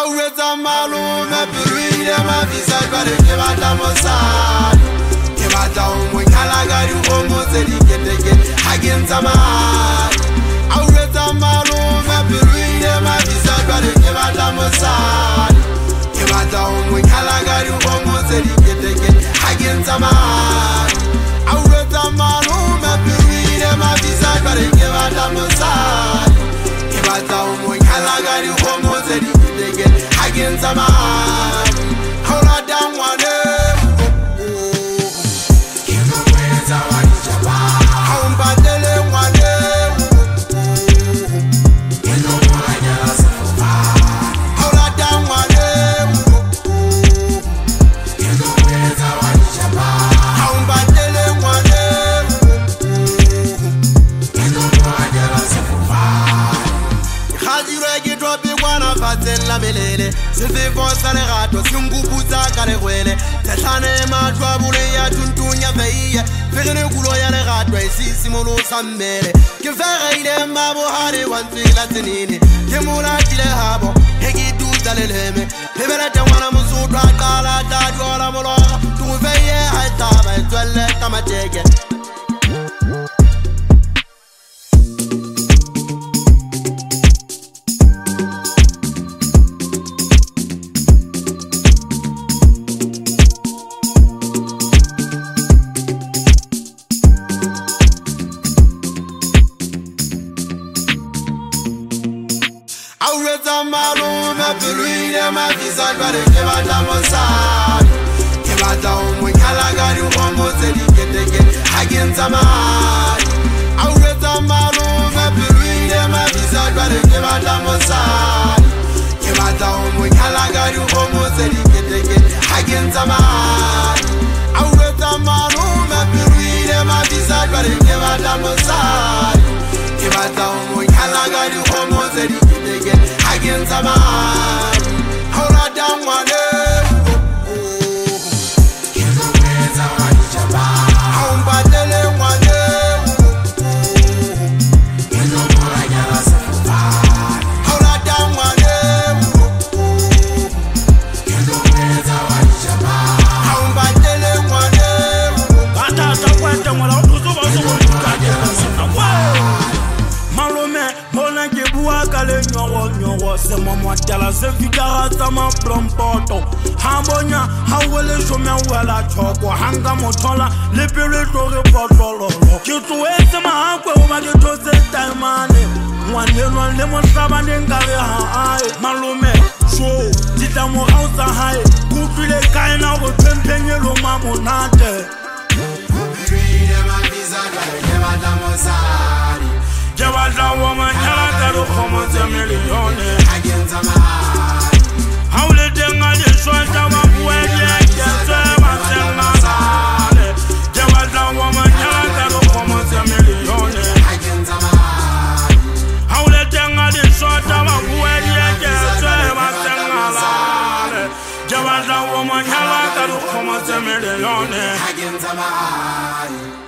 Aureta malume piruile mavisa kwale kebata mosali kebata umwekala gari uomoze diketeke hagenza mahali Aureta malume piruile mavisa kwale kebata mosali kebata umwekala gari uomoze diketeke hagenza mahali Aureta malume piruile mavisa kwale kebata mosali kebata umwekala gari uomoze diketeke hagenza mahali Hola down one la melele se fait forcer les ratos singubuza kale gwele tshane matwa bule ya tuntunya veia ferene kulo ya le ratwa isisi molo sammele ke fere ile mabo hare wantsila tsinini ke mula kile habo hegi duza leleme hebela twana musudu akala dadwala molo tu veye haitaba twelle tamateke Aureta malume piruile mavisa kwale kebata mosali kebata umwekala gari uomoze diketeke hagenza mahali Aureta malume piruile mavisa kwale kebata mosali kebata umwekala gari uomoze diketeke hagenza mahali Aureta malume piruile mavisa kwale kebata mosali kebata umwekala gari uomoze diketeke hagenza mahali Hola down one se mama tala se figara sama plompoto hambonya hawele shome wala choko hanga motola le pele tore potolo kitu ese mahakwe ubage tose taimane mwane mo sabane ngare ha ai malume show tita mo hausa hai kufile kaina wo pempenye lo mamonate bibire mabiza gale madamosari Jawada woman yalagaru khomoze milione hagenza mahali Haule denga lishwata wabuwele kese masengalale Jawada woman yalagaru khomoze milione hagenza mahali Haule denga lishwata wabuwele kese masengalale Jawada woman yalagaru khomoze milione hagenza mahali